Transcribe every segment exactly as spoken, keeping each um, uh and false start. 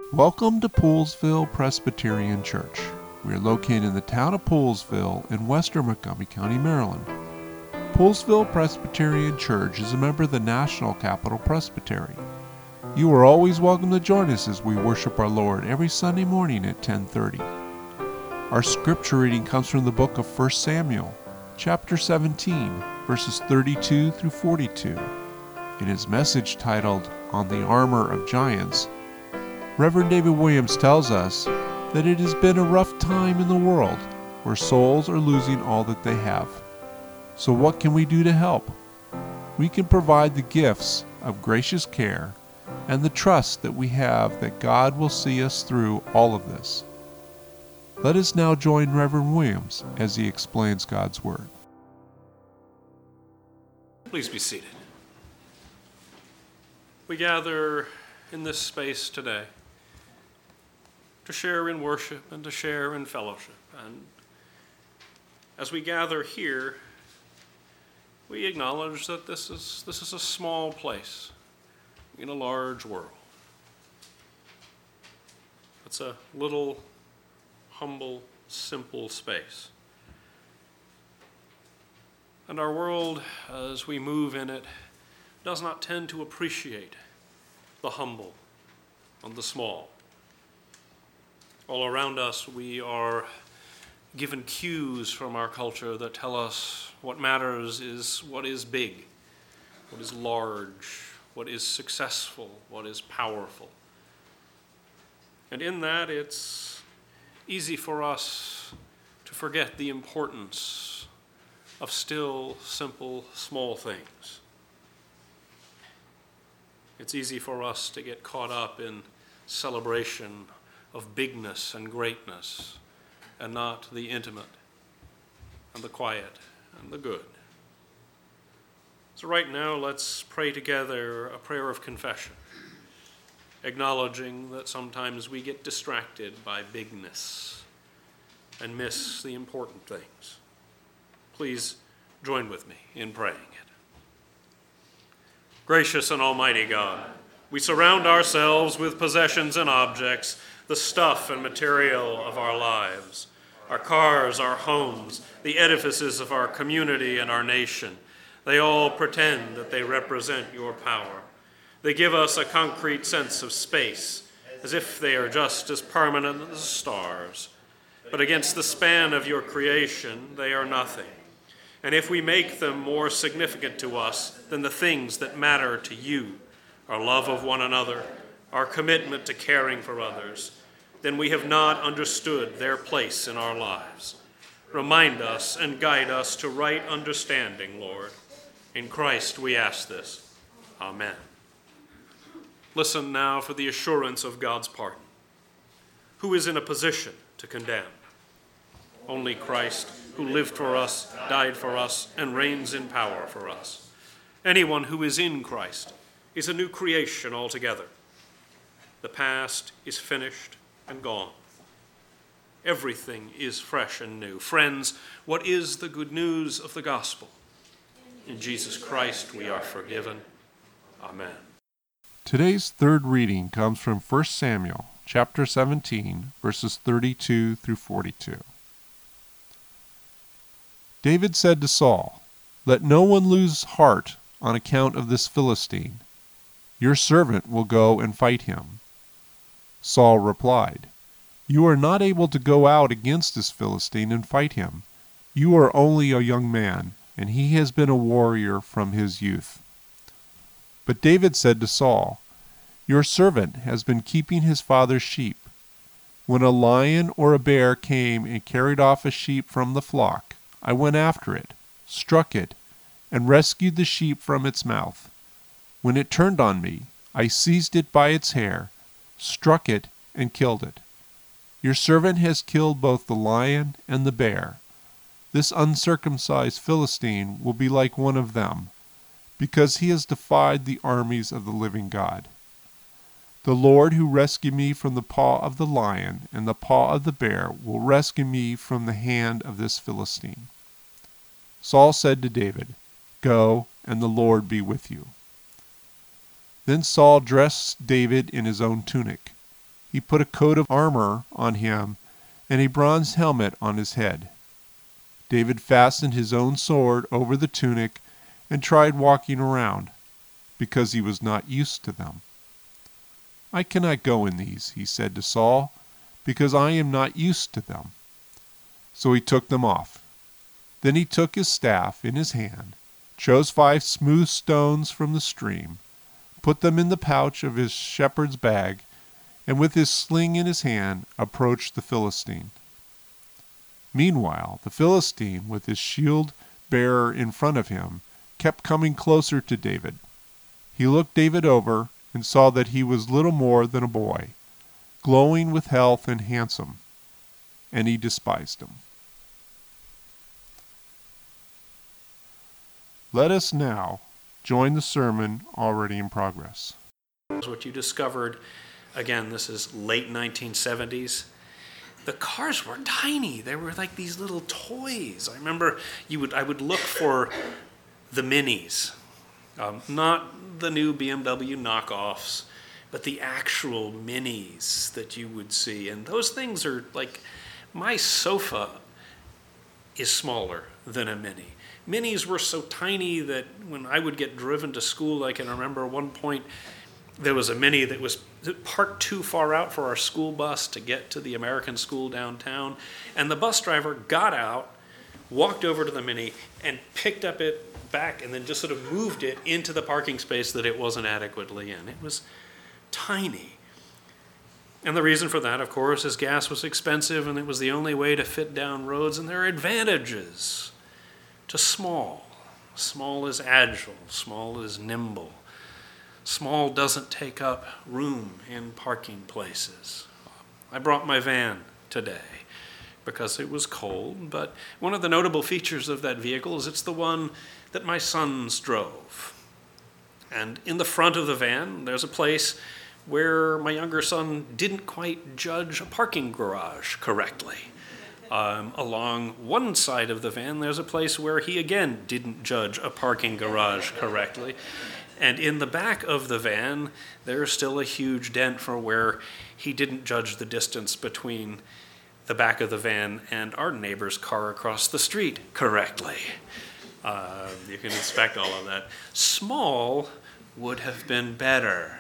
Welcome to Poolesville Presbyterian Church. We are located in the town of Poolesville in western Montgomery County, Maryland. Poolesville Presbyterian Church is a member of the National Capital Presbytery. You are always welcome to join us as we worship our Lord every Sunday morning at ten thirty. Our scripture reading comes from the book of First Samuel, chapter seventeen, verses thirty-two through forty-two. In his message titled, On the Armor of Giants, Reverend David Williams tells us that it has been a rough time in the world where souls are losing all that they have. So what can we do to help? We can provide the gifts of gracious care and the trust that we have that God will see us through all of this. Let us now join Reverend Williams as he explains God's Word. Please be seated. We gather in this space today to share in worship and to share in fellowship. And as we gather here, we acknowledge that this is this is a small place in a large world. It's a little, humble, simple space. And our world, as we move in it, does not tend to appreciate the humble and the small. All around us, we are given cues from our culture that tell us what matters is what is big, what is large, what is successful, what is powerful. And in that, it's easy for us to forget the importance of still, simple, small things. It's easy for us to get caught up in celebration of bigness and greatness, and not the intimate and the quiet and the good. So right now, let's pray together a prayer of confession, acknowledging that sometimes we get distracted by bigness and miss the important things. Please join with me in praying it. Gracious and almighty God, we surround ourselves with possessions and objects, the stuff and material of our lives, our cars, our homes, the edifices of our community and our nation. They all pretend that they represent your power. They give us a concrete sense of space, as if they are just as permanent as the stars. But against the span of your creation, they are nothing. And if we make them more significant to us than the things that matter to you, our love of one another, our commitment to caring for others, then we have not understood their place in our lives. Remind us and guide us to right understanding, Lord. In Christ we ask this. Amen. Listen now for the assurance of God's pardon. Who is in a position to condemn? Only Christ, who lived for us, died for us, and reigns in power for us. Anyone who is in Christ is a new creation altogether. The past is finished and gone. Everything is fresh and new. Friends, what is the good news of the gospel? In Jesus Christ we are forgiven. Amen. Today's third reading comes from First Samuel, chapter seventeen, verses thirty-two through forty-two. David said to Saul, "Let no one lose heart on account of this Philistine. Your servant will go and fight him." Saul replied, "You are not able to go out against this Philistine and fight him. You are only a young man, and he has been a warrior from his youth." But David said to Saul, "Your servant has been keeping his father's sheep. When a lion or a bear came and carried off a sheep from the flock, I went after it, struck it, and rescued the sheep from its mouth. When it turned on me, I seized it by its hair, struck it, and killed it. Your servant has killed both the lion and the bear. This uncircumcised Philistine will be like one of them, because he has defied the armies of the living God. The Lord who rescued me from the paw of the lion and the paw of the bear will rescue me from the hand of this Philistine." Saul said to David, "Go, and the Lord be with you." Then Saul dressed David in his own tunic. he put a coat of armor on him and a bronze helmet on his head. David fastened his own sword over the tunic and tried walking around, because he was not used to them. "I cannot go in these," he said to Saul, "because I am not used to them." So he took them off. Then he took his staff in his hand, chose five smooth stones from the stream, put them in the pouch of his shepherd's bag, and with his sling in his hand approached the Philistine. Meanwhile, the Philistine, with his shield bearer in front of him, kept coming closer to David. He looked David over and saw that he was little more than a boy, glowing with health and handsome, and he despised him. Let us now join the sermon already in progress. What you discovered, again, this is late nineteen seventies. The cars were tiny. They were like these little toys. I remember you would I would look for the minis, um, not the new B M W knockoffs, but the actual minis that you would see. And those things are like, my sofa is smaller than a mini. Minis were so tiny that when I would get driven to school, I can remember at one point there was a mini that was parked too far out for our school bus to get to the American school downtown. And the bus driver got out, walked over to the mini, and picked up it back and then just sort of moved it into the parking space that it wasn't adequately in. It was tiny. And the reason for that, of course, is gas was expensive and it was the only way to fit down roads. And there are advantages to small. Small is agile. Small is nimble. Small doesn't take up room in parking places. I brought my van today because it was cold, but one of the notable features of that vehicle is it's the one that my sons drove. And in the front of the van, there's a place where my younger son didn't quite judge a parking garage correctly. Um, along one side of the van, there's a place where he again didn't judge a parking garage correctly. And in the back of the van, there's still a huge dent for where he didn't judge the distance between the back of the van and our neighbor's car across the street correctly. Uh, you can inspect all of that. Small would have been better.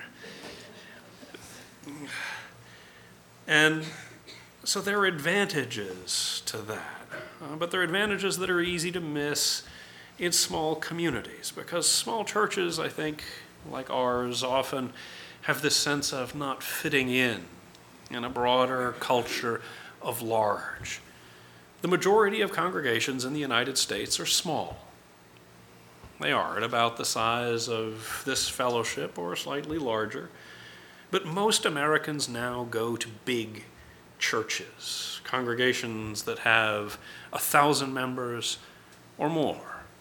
And so there are advantages to that. Uh, but there are advantages that are easy to miss in small communities, because small churches, I think, like ours, often have this sense of not fitting in in a broader culture of large. The majority of congregations in the United States are small. They are at about the size of this fellowship or slightly larger. But most Americans now go to big churches, congregations that have a thousand members or more.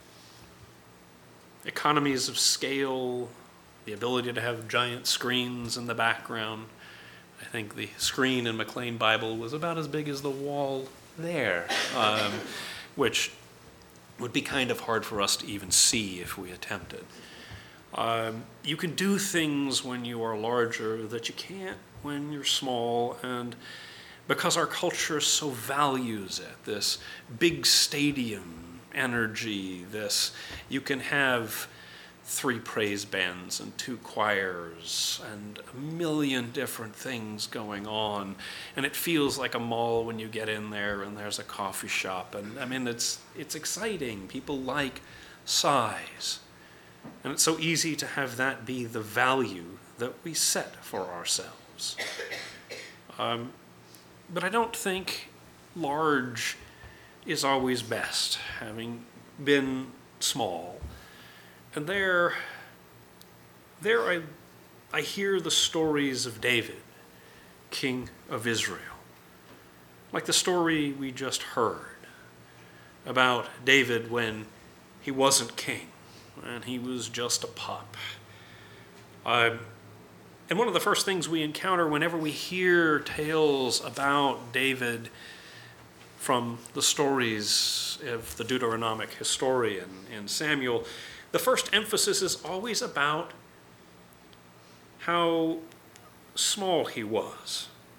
Economies of scale, the ability to have giant screens in the background. I think the screen in McLean Bible was about as big as the wall there, um, which would be kind of hard for us to even see if we attempted. Um, you can do things when you are larger that you can't when you're small, and because our culture so values it, this big stadium energy, this, you can have three praise bands and two choirs and a million different things going on, and it feels like a mall when you get in there and there's a coffee shop, and I mean it's it's exciting. People like size, and it's so easy to have that be the value that we set for ourselves. Um, but I don't think large is always best, having been small. And there, there I, I hear the stories of David, king of Israel. Like the story we just heard about David when he wasn't king, and he was just a pup. Uh, and one of the first things we encounter whenever we hear tales about David from the stories of the Deuteronomic historian in Samuel, the first emphasis is always about how small he was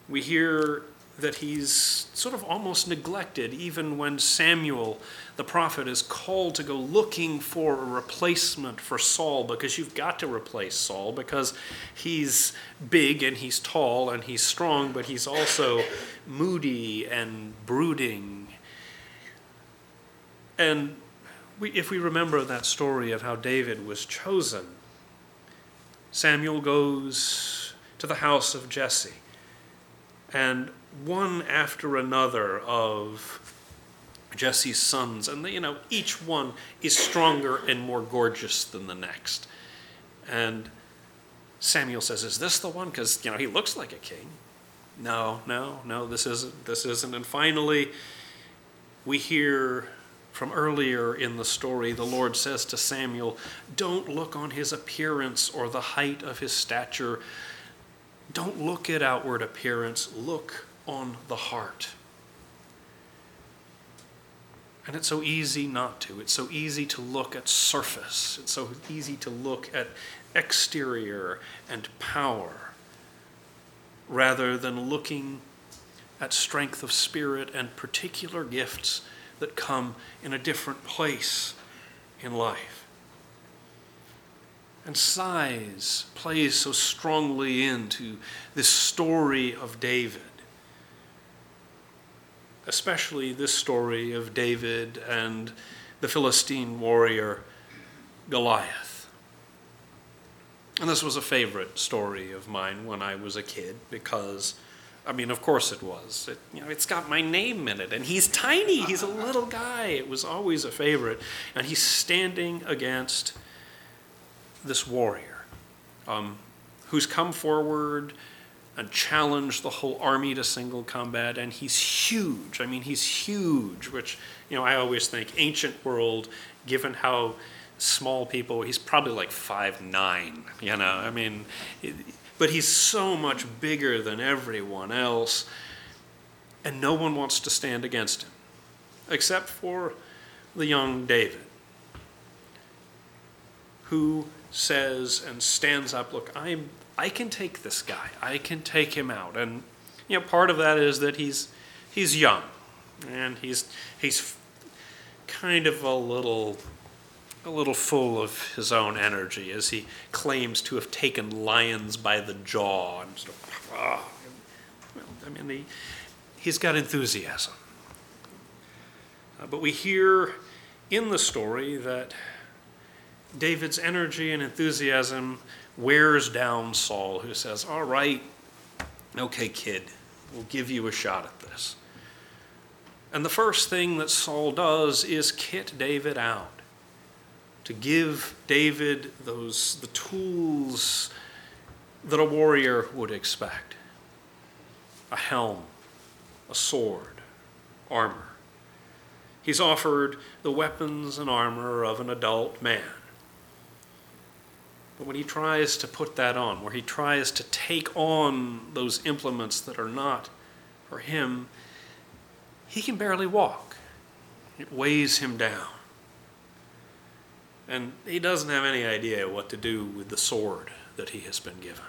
We hear that he's sort of almost neglected, even when Samuel, the prophet, is called to go looking for a replacement for Saul, because you've got to replace Saul, because he's big and he's tall and he's strong, but he's also moody and brooding. And we, if we remember that story of how David was chosen, Samuel goes to the house of Jesse, and one after another of Jesse's sons, and you know, each one is stronger and more gorgeous than the next. And Samuel says, "Is this the one? Because you know he looks like a king." No, no, no. This isn't. This isn't. And finally, we hear from earlier in the story, the Lord says to Samuel, "Don't look on his appearance or the height of his stature. Don't look at outward appearance. Look on the heart." And it's so easy not to. It's so easy to look at surface. It's so easy to look at exterior and power, rather than looking at strength of spirit and particular gifts that come in a different place in life. And size plays so strongly into this story of David, especially this story of David and the Philistine warrior Goliath. And this was a favorite story of mine when I was a kid, because, I mean, of course it was. It, you know, it's got my name in it, and he's tiny. He's a little guy. It was always a favorite. And he's standing against this warrior um, who's come forward and challenged the whole army to single combat, and he's huge. I mean, he's huge, which, you know, I always think ancient world, given how small people, he's probably like five nine, you know, I mean, it, but he's so much bigger than everyone else, and no one wants to stand against him, except for the young David, who says and stands up, "Look, I'm I can take this guy. I can take him out." And you know, part of that is that he's he's young, and he's he's kind of a little a little full of his own energy, as he claims to have taken lions by the jaw. And sort of, oh, well, I mean, he, he's got enthusiasm. Uh, but we hear in the story that David's energy and enthusiasm wears down Saul, who says, "All right, okay, kid, we'll give you a shot at this." And the first thing that Saul does is kit David out, to give David those the tools that a warrior would expect: a helm, a sword, armor. He's offered the weapons and armor of an adult man. But when he tries to put that on, where he tries to take on those implements that are not for him, he can barely walk. It weighs him down. And he doesn't have any idea what to do with the sword that he has been given.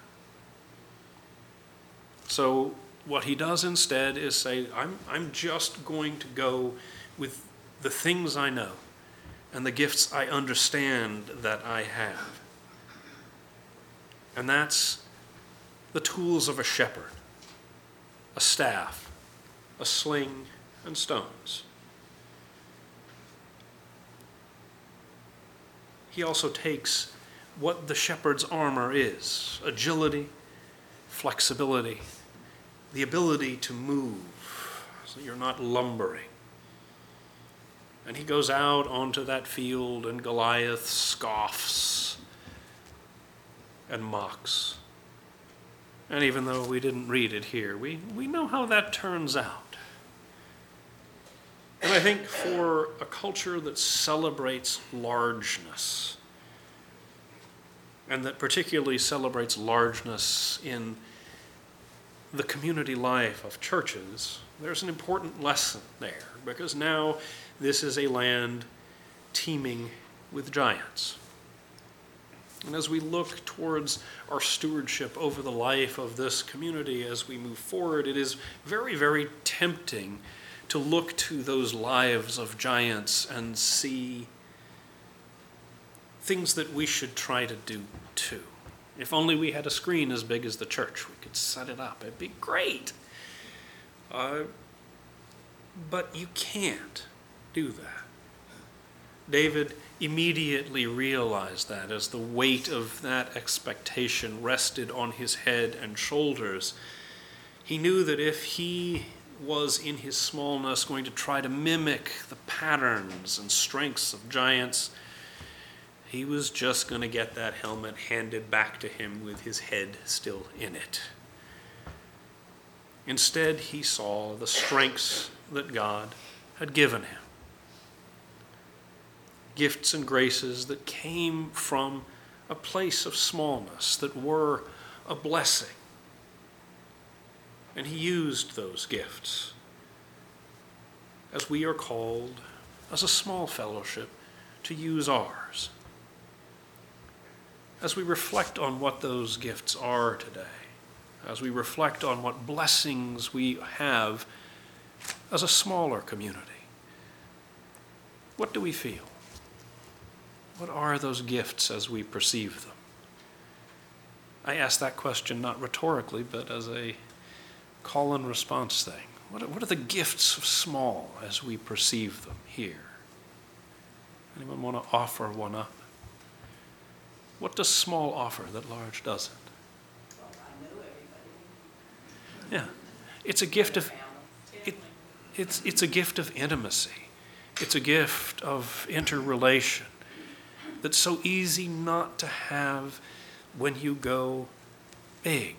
So what he does instead is say, I'm, I'm just going to go with the things I know and the gifts I understand that I have. And that's the tools of a shepherd: a staff, a sling, and stones. He also takes what the shepherd's armor is: agility, flexibility, the ability to move so you're not lumbering. And he goes out onto that field, and Goliath scoffs and mocks. And even though we didn't read it here, we, we know how that turns out. And I think for a culture that celebrates largeness, and that particularly celebrates largeness in the community life of churches, there's an important lesson there, because now this is a land teeming with giants. And as we look towards our stewardship over the life of this community as we move forward, it is very, very tempting to look to those lives of giants and see things that we should try to do too. If only we had a screen as big as the church, we could set it up. It'd be great. Uh, but you can't do that. David immediately realized that as the weight of that expectation rested on his head and shoulders. He knew that if he was in his smallness going to try to mimic the patterns and strengths of giants, he was just going to get that helmet handed back to him with his head still in it. Instead, he saw the strengths that God had given him. Gifts and graces that came from a place of smallness, that were a blessing. And he used those gifts, as we are called, as a small fellowship, to use ours. As we reflect on what those gifts are today, as we reflect on what blessings we have as a smaller community, what do we feel? What are those gifts as we perceive them? I ask that question not rhetorically, but as a call and response thing. What are, what are the gifts of small as we perceive them here? Anyone want to offer one up? What does small offer that large doesn't? Well, I know everybody. Yeah, it's a gift of it, it's it's a gift of intimacy. It's a gift of interrelation that's so easy not to have when you go big.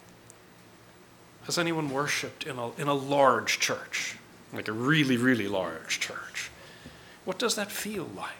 Has anyone worshipped in a in a large church, like a really, really large church? What does that feel like?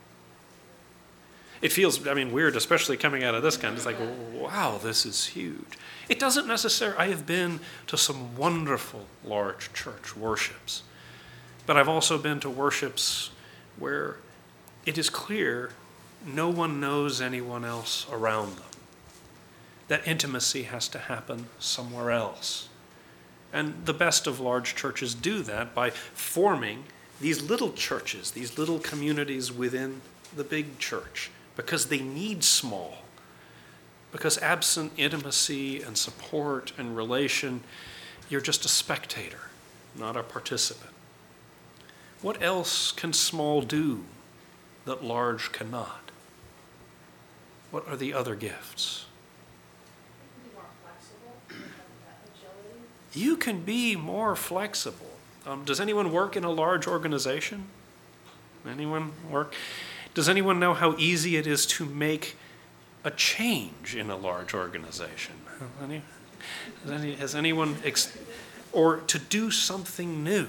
It feels, I mean, weird, especially coming out of this kind. It's like, wow, this is huge. It doesn't necessarily, I have been to some wonderful large church worships, but I've also been to worships where it is clear no one knows anyone else around them. That intimacy has to happen somewhere else. And the best of large churches do that by forming these little churches, these little communities within the big church, because they need small. Because absent intimacy and support and relation, you're just a spectator, not a participant. What else can small do that large cannot? What are the other gifts? Be more flexible, have that agility. You can be more flexible. Um, does anyone work in a large organization? Anyone work? Does anyone know how easy it is to make a change in a large organization? Any, has, any, has anyone, ex- or to do something new?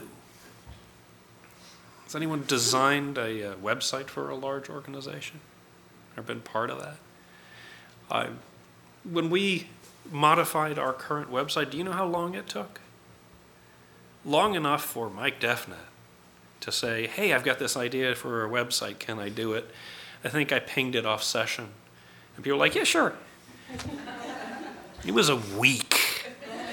Has anyone designed a, uh website for a large organization? Or been part of that? Uh, when we modified our current website, do you know how long it took? Long enough for Mike Defnet to say, hey, I've got this idea for a website, can I do it? I think I pinged it off session. And people were like, yeah, sure. It was a week.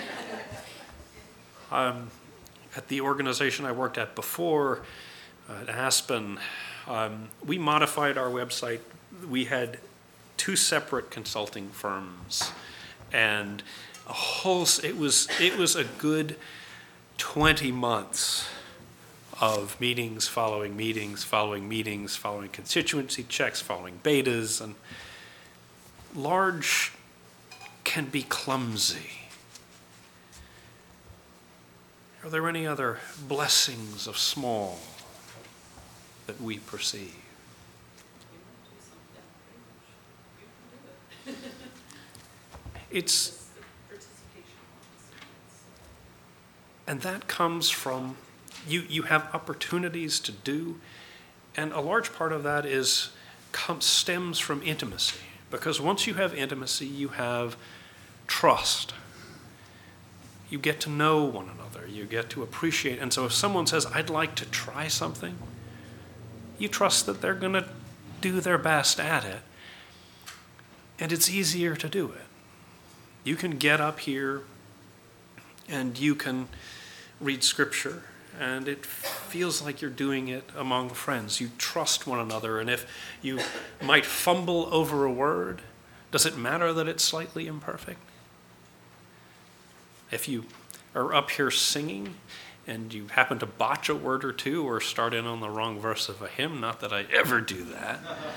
Um, at the organization I worked at before, uh, at Aspen, um, we modified our website. We had two separate consulting firms, and a whole, it was, it was a good twenty months of meetings following meetings, following meetings, following constituency checks, following betas, and large can be clumsy. Are there any other blessings of small that we perceive? It's, and that comes from, you, you have opportunities to do, and a large part of that is, comes, stems from intimacy. Because once you have intimacy, you have trust. You get to know one another. You get to appreciate. And so if someone says, I'd like to try something, you trust that they're going to do their best at it. And it's easier to do it. You can get up here and you can read Scripture, and it feels like you're doing it among friends. You trust one another, and if you might fumble over a word, does it matter that it's slightly imperfect? If you are up here singing and you happen to botch a word or two or start in on the wrong verse of a hymn, not that I ever do that,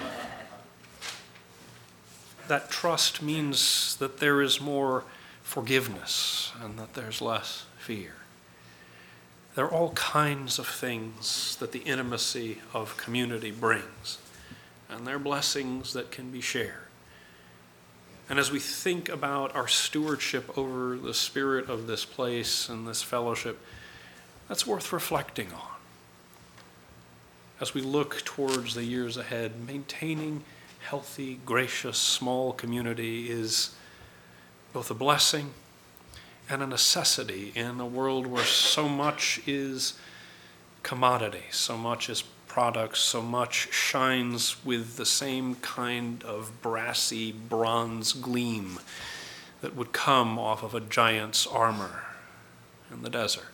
that trust means that there is more forgiveness and that there's less fear. There are all kinds of things that the intimacy of community brings, and they're blessings that can be shared. And as we think about our stewardship over the spirit of this place and this fellowship, that's worth reflecting on. As we look towards the years ahead, maintaining healthy, gracious, small community is both a blessing and a necessity in a world where so much is commodity, so much is products, so much shines with the same kind of brassy bronze gleam that would come off of a giant's armor in the desert.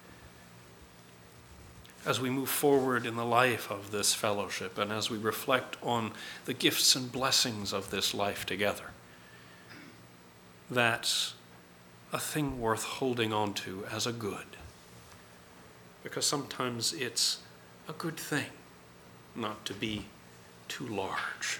As we move forward in the life of this fellowship and as we reflect on the gifts and blessings of this life together, that's a thing worth holding on to as a good. Because sometimes it's a good thing not to be too large.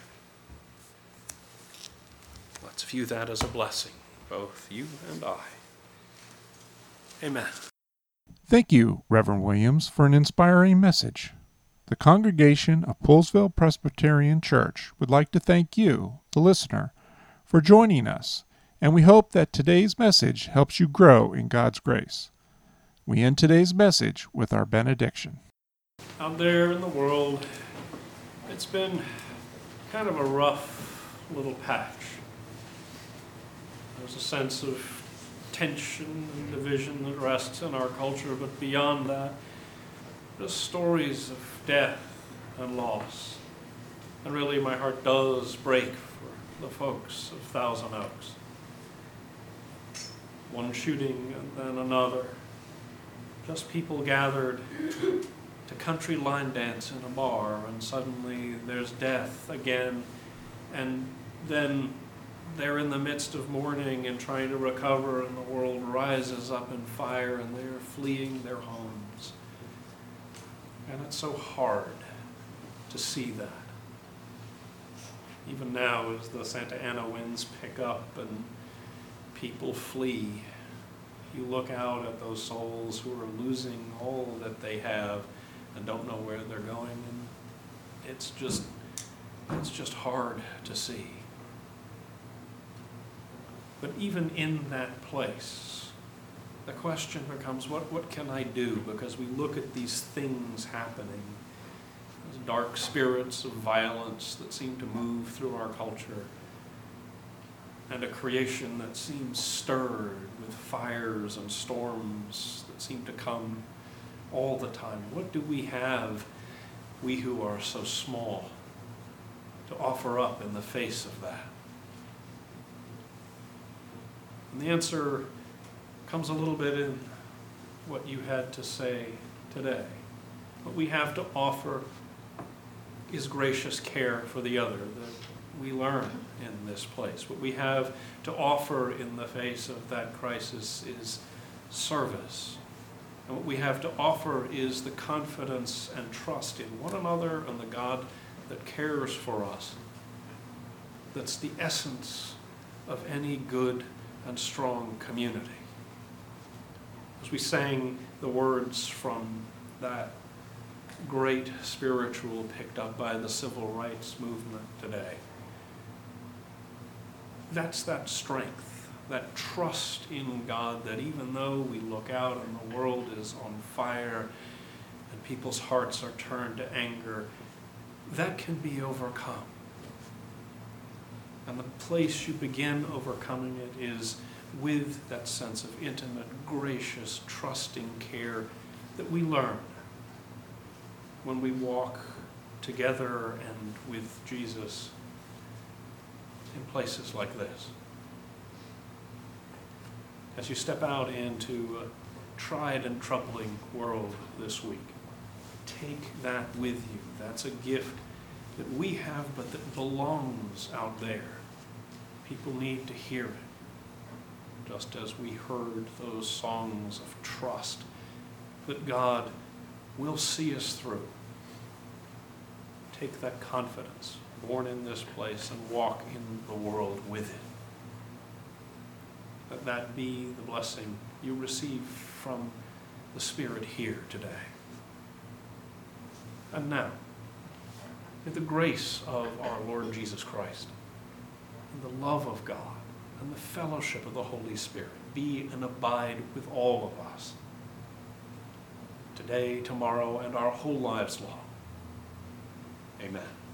Let's view that as a blessing, both you and I. Amen. Thank you, Reverend Williams, for an inspiring message. The congregation of Poolesville Presbyterian Church would like to thank you, the listener, for joining us, and we hope that today's message helps you grow in God's grace. We end today's message with our benediction. Out there in the world, it's been kind of a rough little patch. There's a sense of tension and division that rests in our culture, but beyond that, there's stories of death and loss. And really, my heart does break for the folks of Thousand Oaks. One shooting and then another. Just people gathered to country line dance in a bar, and suddenly there's death again, and then they're in the midst of mourning and trying to recover, and the world rises up in fire, and they're fleeing their homes. And it's so hard to see that. Even now, as the Santa Ana winds pick up and people flee, you look out at those souls who are losing all that they have and don't know where they're going, and it's just, it's just hard to see. But even in that place, the question becomes, what, what can I do? Because we look at these things happening, these dark spirits of violence that seem to move through our culture, and a creation that seems stirred with fires and storms that seem to come all the time. What do we have, we who are so small, to offer up in the face of that? And the answer comes a little bit in what you had to say today. What we have to offer is gracious care for the other that we learn in this place. What we have to offer in the face of that crisis is service. And what we have to offer is the confidence and trust in one another and the God that cares for us. That's the essence of any good and strong community. As we sang the words from that great spiritual picked up by the civil rights movement today, that's that strength, that trust in God, that even though we look out and the world is on fire and people's hearts are turned to anger, that can be overcome. And the place you begin overcoming it is with that sense of intimate, gracious, trusting care that we learn when we walk together and with Jesus in places like this. As you step out into a tried and troubling world this week, take that with you. That's a gift that we have, but that belongs out there. People need to hear it, just as we heard those songs of trust that God will see us through. Take that confidence, born in this place, and walk in the world with it. Let that be the blessing you receive from the Spirit here today. And now, may the grace of our Lord Jesus Christ, and the love of God, and the fellowship of the Holy Spirit be and abide with all of us, today, tomorrow, and our whole lives long. Amen.